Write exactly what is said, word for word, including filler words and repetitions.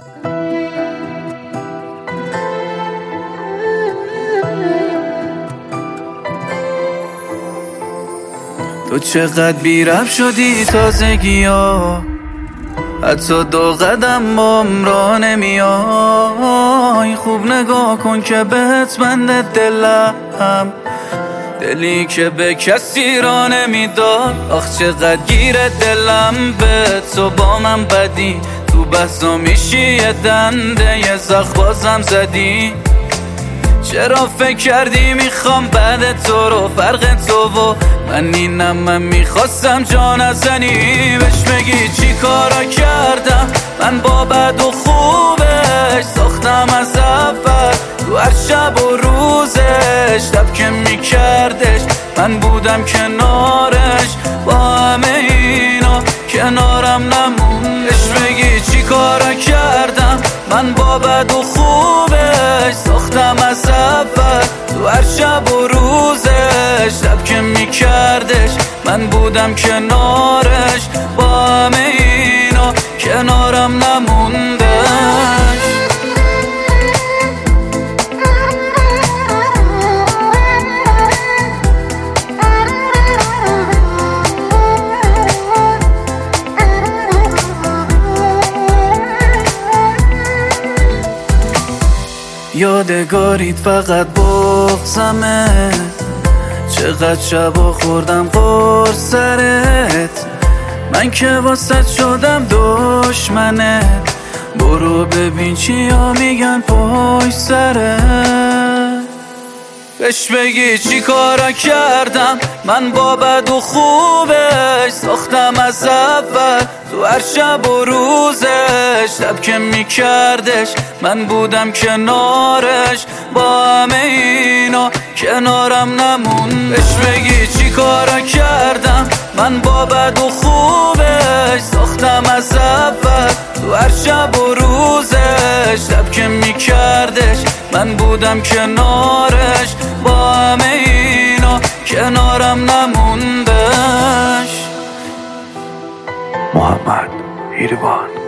تو چقدر بی‌ربط شدی تازگی ها، حتی دو قدم بام را نمیای. خوب نگاه کن که بهت بنده دلم، دلی که به کسی را نمیداد. آخ چقدر گیره دلم به تو، با من بدی تو بحثا میشی یه دنده یه زخ بازم زدی. چرا فکر کردی میخوام بعد تو رو، فرق تو و من اینم، من میخواستم جا نزنی. بهش بگی چی کارا کردم من با بد و خوبش، ساختم از اول تو هر شب و روزش. شب که میکردش من بودم کنارش، با همه اینا کنارم نمون. بهش بگی چی کارا کردم من با بد و خوبش، ساختم از اول تو هر شب و روزش. شب که میکردش من بودم کنارش، با همه اینا کنارم نموندش. یادگاریت فقط بغضمه، چقدر شبا خوردم قرص سرت. من که واسه شدم دشمنت، برو ببین چیا میگن پشت سرت. بهش بگی چی کارا کردم من با بد و خوبش، ساختم از اول تو هر شب و روزش. شب که میکردش من بودم کنارش، با همه اینا کنارم نمون. بهش بگی چی کارا کردم من با بد و خوبش، ساختم از اول تو هر شب و روزش. شب که میکردش من بودم کنارش، با همه اینا کنارم نموندش. محمد ایروان